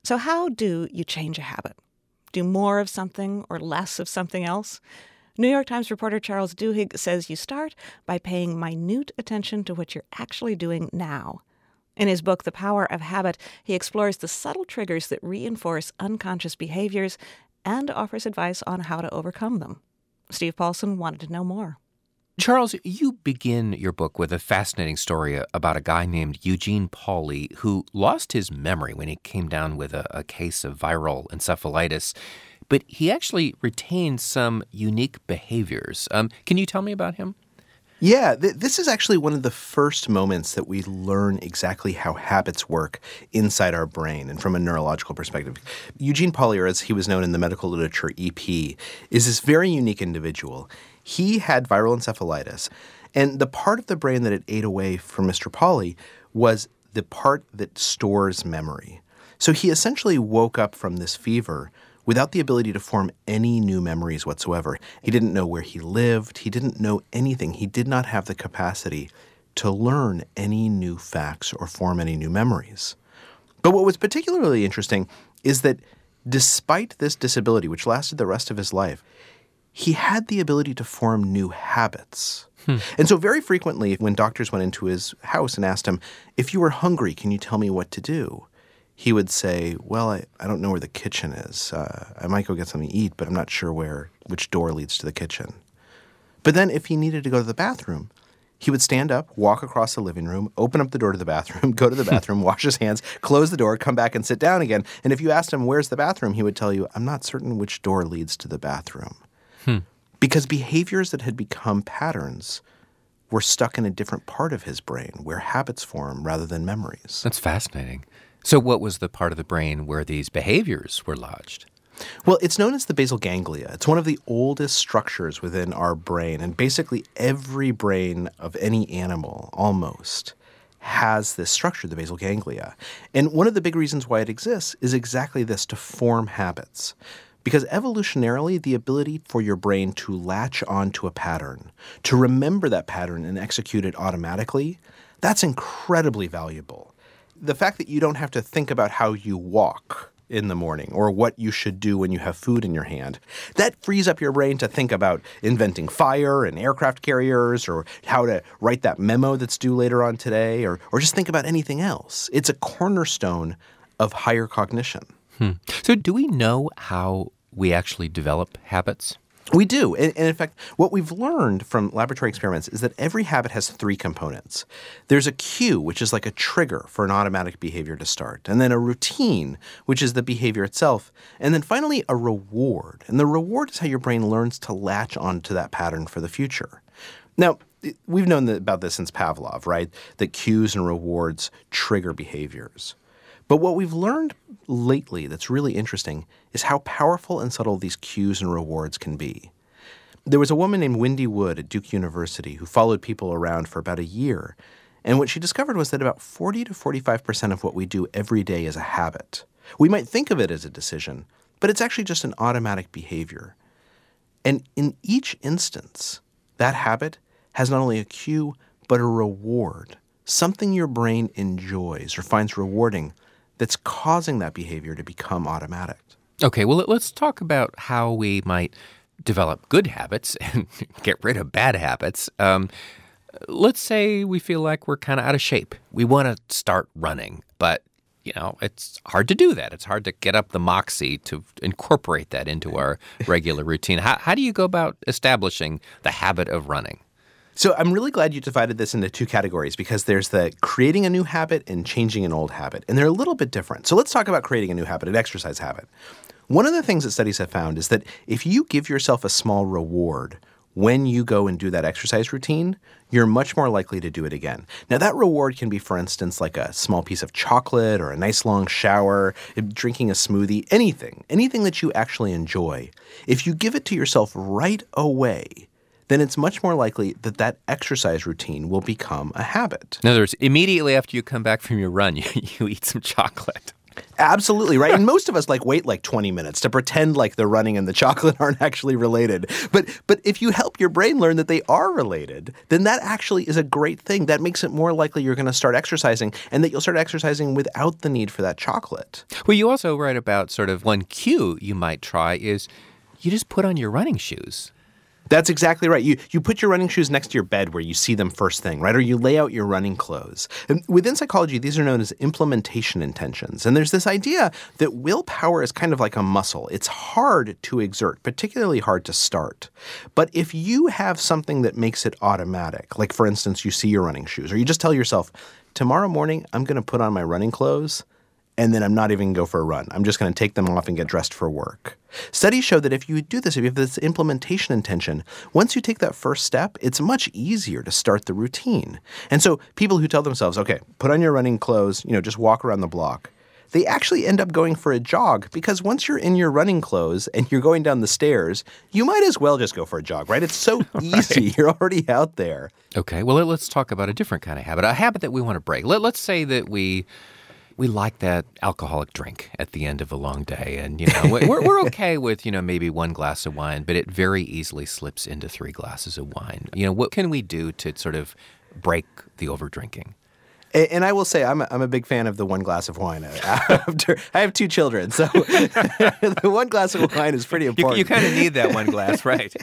So how do you change a habit? Do more of something or less of something else? New York Times reporter Charles Duhigg says you start by paying minute attention to what you're actually doing now. In his book, The Power of Habit, he explores the subtle triggers that reinforce unconscious behaviors and offers advice on how to overcome them. Steve Paulson wanted to know more. Charles, you begin your book with a fascinating story about a guy named Eugene Pauly who lost his memory when he came down with a case of viral encephalitis, but he actually retained some unique behaviors. Can you tell me about him? Yeah, this is actually one of the first moments that we learn exactly how habits work inside our brain and from a neurological perspective. Eugene Pauly, or as he was known in the medical literature, EP, is this very unique individual. He had viral encephalitis, and the part of the brain that it ate away from Mr. Pauly was the part that stores memory. So he essentially woke up from this fever without the ability to form any new memories whatsoever. He didn't know where he lived. He didn't know anything. He did not have the capacity to learn any new facts or form any new memories. But what was particularly interesting is that despite this disability, which lasted the rest of his life, he had the ability to form new habits. And so very frequently when doctors went into his house and asked him, if you were hungry, can you tell me what to do? He would say, well, I don't know where the kitchen is. I might go get something to eat, but I'm not sure which door leads to the kitchen. But then if he needed to go to the bathroom, he would stand up, walk across the living room, open up the door to the bathroom, go to the bathroom, wash his hands, close the door, come back and sit down again. And if you asked him, where's the bathroom, he would tell you, I'm not certain which door leads to the bathroom. Because behaviors that had become patterns were stuck in a different part of his brain where habits form rather than memories. That's fascinating. So what was the part of the brain where these behaviors were lodged? Well, it's known as the basal ganglia. It's one of the oldest structures within our brain. And basically every brain of any animal, almost, has this structure, the basal ganglia. And one of the big reasons why it exists is exactly this, to form habits. Because evolutionarily, the ability for your brain to latch onto a pattern, to remember that pattern and execute it automatically, that's incredibly valuable. The fact that you don't have to think about how you walk in the morning or what you should do when you have food in your hand, that frees up your brain to think about inventing fire and aircraft carriers or how to write that memo that's due later on today or just think about anything else. It's a cornerstone of higher cognition. So do we know how we actually develop habits? We do. And in fact, what we've learned from laboratory experiments is that every habit has three components. There's a cue, which is like a trigger for an automatic behavior to start. And then a routine, which is the behavior itself. And then finally, a reward. And the reward is how your brain learns to latch onto that pattern for the future. Now, we've known about this since Pavlov, right? That cues and rewards trigger behaviors. But what we've learned lately that's really interesting is how powerful and subtle these cues and rewards can be. There was a woman named Wendy Wood at Duke University who followed people around for about a year. And what she discovered was that about 40 to 45% of what we do every day is a habit. We might think of it as a decision, but it's actually just an automatic behavior. And in each instance, that habit has not only a cue, but a reward, something your brain enjoys or finds rewarding that's causing that behavior to become automatic. Okay, well, let's talk about how we might develop good habits and get rid of bad habits. Let's say we feel like we're kind of out of shape. We want to start running, but, it's hard to do that. It's hard to get up the moxie to incorporate that into our regular routine. How do you go about establishing the habit of running? So I'm really glad you divided this into two categories because there's the creating a new habit and changing an old habit. And they're a little bit different. So let's talk about creating a new habit, an exercise habit. One of the things that studies have found is that if you give yourself a small reward when you go and do that exercise routine, you're much more likely to do it again. Now, that reward can be, for instance, like a small piece of chocolate or a nice long shower, drinking a smoothie, anything that you actually enjoy. If you give it to yourself right away, then it's much more likely that that exercise routine will become a habit. In other words, immediately after you come back from your run, you eat some chocolate. Absolutely, right? And most of us wait 20 minutes to pretend like the running and the chocolate aren't actually related. But if you help your brain learn that they are related, then that actually is a great thing. That makes it more likely you're going to start exercising and that you'll start exercising without the need for that chocolate. Well, you also write about sort of one cue you might try is you just put on your running shoes. That's exactly right. You put your running shoes next to your bed where you see them first thing, right? Or you lay out your running clothes. And within psychology, these are known as implementation intentions. And there's this idea that willpower is kind of like a muscle. It's hard to exert, particularly hard to start. But if you have something that makes it automatic, like for instance, you see your running shoes, or you just tell yourself, tomorrow morning, I'm going to put on my running clothes, and then I'm not even going to go for a run. I'm just going to take them off and get dressed for work. Studies show that if you do this, if you have this implementation intention, once you take that first step, it's much easier to start the routine. And so people who tell themselves, okay, put on your running clothes, just walk around the block, they actually end up going for a jog because once you're in your running clothes and you're going down the stairs, you might as well just go for a jog, right? It's so easy. Right. You're already out there. Okay, well, let's talk about a different kind of habit, a habit that we want to break. Let's say that we like that alcoholic drink at the end of a long day. And, we're okay with, maybe one glass of wine, but it very easily slips into 3 glasses of wine. What can we do to sort of break the overdrinking? And I will say I'm a big fan of the one glass of wine. I have 2 children, so the one glass of wine is pretty important. You kind of need that one glass, right?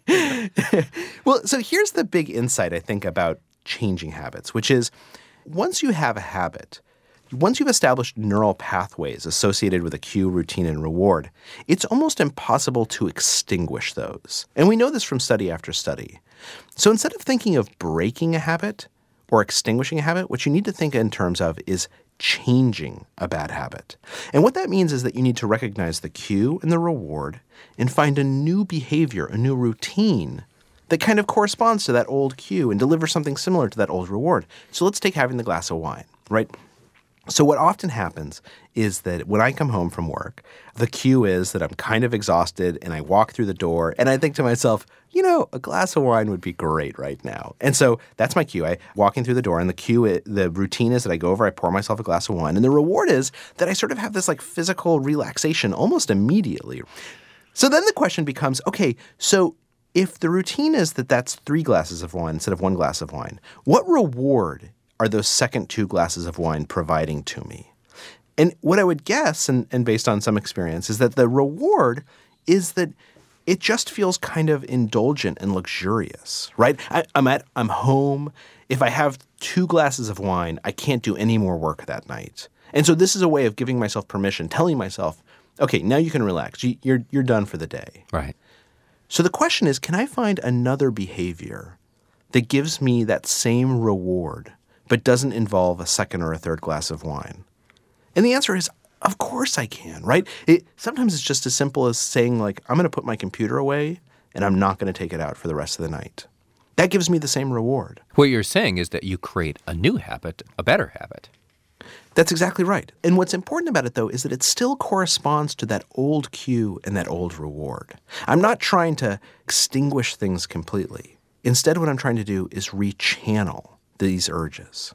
Well, so here's the big insight, I think, about changing habits, which is once you have a habit, once you've established neural pathways associated with a cue, routine, and reward, it's almost impossible to extinguish those. And we know this from study after study. So instead of thinking of breaking a habit or extinguishing a habit, what you need to think in terms of is changing a bad habit. And what that means is that you need to recognize the cue and the reward and find a new behavior, a new routine that kind of corresponds to that old cue and deliver something similar to that old reward. So let's take having the glass of wine, right? So what often happens is that when I come home from work, the cue is that I'm kind of exhausted and I walk through the door and I think to myself, a glass of wine would be great right now. And so that's my cue. I walking through the door and the routine is that I go over, I pour myself a glass of wine. And the reward is that I sort of have this physical relaxation almost immediately. So then the question becomes, okay, so if the routine is that that's 3 glasses of wine instead of 1 glass of wine, what reward are those second 2 glasses of wine providing to me? And what I would guess, and based on some experience, is that the reward is that it just feels kind of indulgent and luxurious, right? I'm home. If I have 2 glasses of wine, I can't do any more work that night. And so this is a way of giving myself permission, telling myself, okay, now you can relax. You're done for the day. Right. So the question is, can I find another behavior that gives me that same reward but doesn't involve a second or a third glass of wine? And the answer is, of course I can, right? Sometimes it's just as simple as saying, I'm going to put my computer away and I'm not going to take it out for the rest of the night. That gives me the same reward. What you're saying is that you create a new habit, a better habit. That's exactly right. And what's important about it, though, is that it still corresponds to that old cue and that old reward. I'm not trying to extinguish things completely. Instead, what I'm trying to do is rechannel these urges.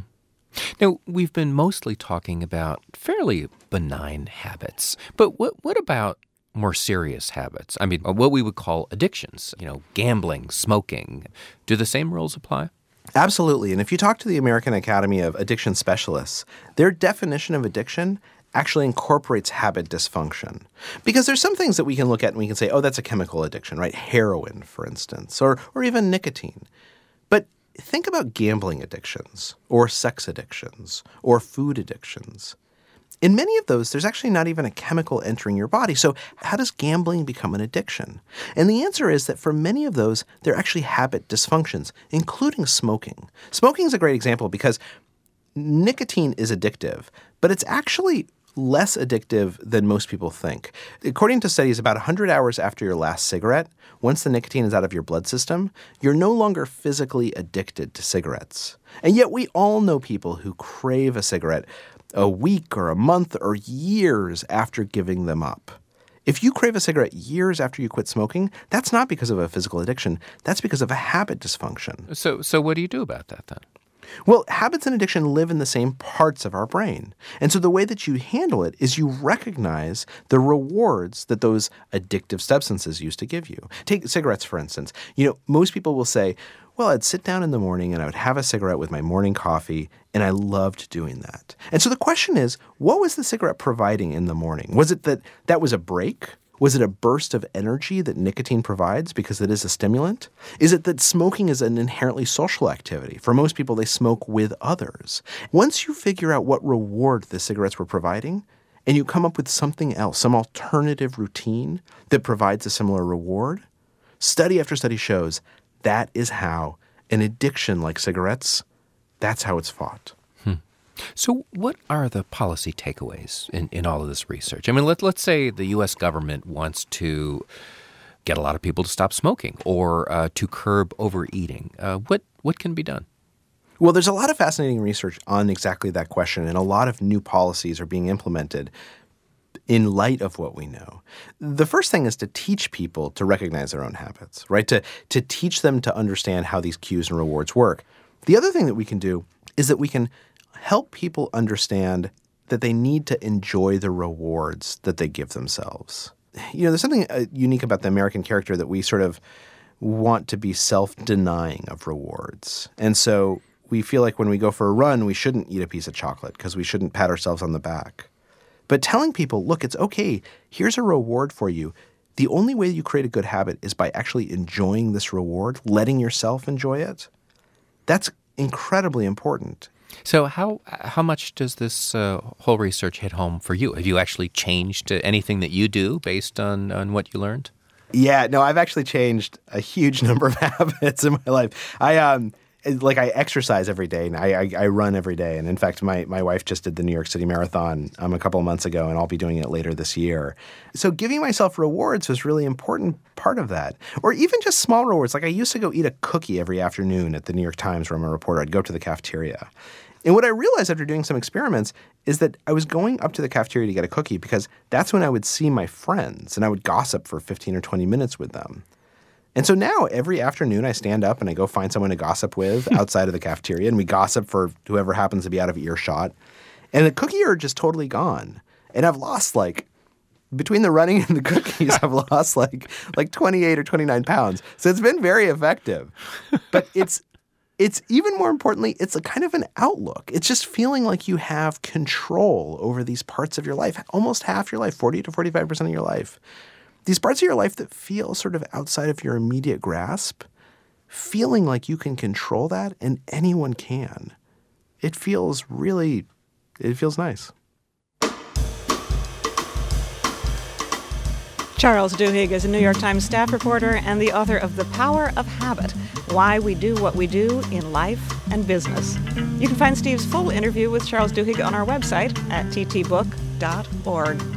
Now, we've been mostly talking about fairly benign habits, but what about more serious habits? I mean, what we would call addictions, gambling, smoking. Do the same rules apply? Absolutely. And if you talk to the American Academy of Addiction Specialists, their definition of addiction actually incorporates habit dysfunction. Because there's some things that we can look at and we can say, oh, that's a chemical addiction, right? Heroin, for instance, or even nicotine. But think about gambling addictions or sex addictions or food addictions. In many of those, there's actually not even a chemical entering your body. So how does gambling become an addiction? And the answer is that for many of those, they're actually habit dysfunctions, including smoking. Smoking is a great example because nicotine is addictive, but it's actually less addictive than most people think. According to studies, about 100 hours after your last cigarette, once the nicotine is out of your blood system, you're no longer physically addicted to cigarettes. And yet we all know people who crave a cigarette a week or a month or years after giving them up. If you crave a cigarette years after you quit smoking, that's not because of a physical addiction. That's because of a habit dysfunction. So what do you do about that then? Well, habits and addiction live in the same parts of our brain. And so the way that you handle it is you recognize the rewards that those addictive substances used to give you. Take cigarettes, for instance. Most people will say, well, I'd sit down in the morning and I would have a cigarette with my morning coffee, and I loved doing that. And so the question is, what was the cigarette providing in the morning? Was it that was a break? Was it a burst of energy that nicotine provides because it is a stimulant? Is it that smoking is an inherently social activity? For most people, they smoke with others. Once you figure out what reward the cigarettes were providing, and you come up with something else, some alternative routine that provides a similar reward, study after study shows that is how an addiction like cigarettes, that's how it's fought. So what are the policy takeaways in all of this research? I mean, let's say the U.S. government wants to get a lot of people to stop smoking or to curb overeating. What can be done? Well, there's a lot of fascinating research on exactly that question, and a lot of new policies are being implemented in light of what we know. The first thing is to teach people to recognize their own habits, right? To teach them to understand how these cues and rewards work. The other thing that we can do is that we can help people understand that they need to enjoy the rewards that they give themselves. There's something unique about the American character that we sort of want to be self-denying of rewards. And so we feel like when we go for a run, we shouldn't eat a piece of chocolate because we shouldn't pat ourselves on the back. But telling people, look, it's okay. Here's a reward for you. The only way you create a good habit is by actually enjoying this reward, letting yourself enjoy it. That's incredibly important. So how much does this whole research hit home for you? Have you actually changed anything that you do based on what you learned? Yeah, no, I've actually changed a huge number of habits in my life. I exercise every day, and I run every day. And in fact, my wife just did the New York City Marathon a couple of months ago, and I'll be doing it later this year. So giving myself rewards was really important part of that. Or even just small rewards. Like I used to go eat a cookie every afternoon at the New York Times where I'm a reporter. I'd go to the cafeteria. And what I realized after doing some experiments is that I was going up to the cafeteria to get a cookie because that's when I would see my friends and I would gossip for 15 or 20 minutes with them. And so now every afternoon I stand up and I go find someone to gossip with outside of the cafeteria, and we gossip for whoever happens to be out of earshot. And the cookie are just totally gone. And I've lost between the running and the cookies, I've lost like 28 or 29 pounds. So it's been very effective. But it's even more importantly, it's a kind of an outlook. It's just feeling like you have control over these parts of your life, almost half your life, 40 to 45% of your life. These parts of your life that feel sort of outside of your immediate grasp, feeling like you can control that, and anyone can. It feels nice. Charles Duhigg is a New York Times staff reporter and the author of The Power of Habit, Why We Do What We Do in Life and Business. You can find Steve's full interview with Charles Duhigg on our website at ttbook.org.